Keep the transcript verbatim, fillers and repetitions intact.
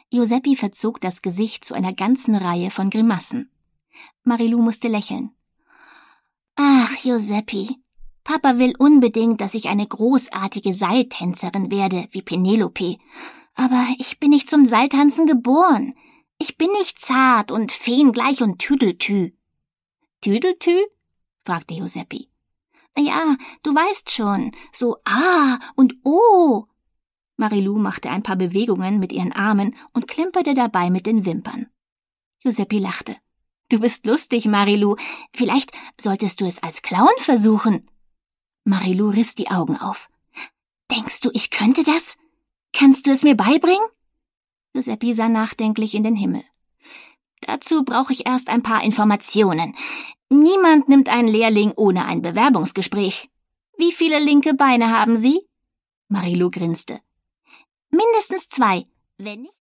Giuseppe verzog das Gesicht zu einer ganzen Reihe von Grimassen. Marilou musste lächeln. »Ach, Giuseppe, Papa will unbedingt, dass ich eine großartige Seiltänzerin werde, wie Penelope. Aber ich bin nicht zum Seiltanzen geboren. Ich bin nicht zart und feengleich und Tüdeltü.« »Tüdeltü?« fragte Giuseppe. »Ja, du weißt schon, so A und O.« Marilou machte ein paar Bewegungen mit ihren Armen und klimperte dabei mit den Wimpern. Giuseppe lachte. »Du bist lustig, Marilou. Vielleicht solltest du es als Clown versuchen.« Marilou riss die Augen auf. »Denkst du, ich könnte das? Kannst du es mir beibringen?« Giuseppe sah nachdenklich in den Himmel. »Dazu brauche ich erst ein paar Informationen. Niemand nimmt einen Lehrling ohne ein Bewerbungsgespräch. Wie viele linke Beine haben Sie?« Marilou grinste. »Mindestens zwei, wenn nicht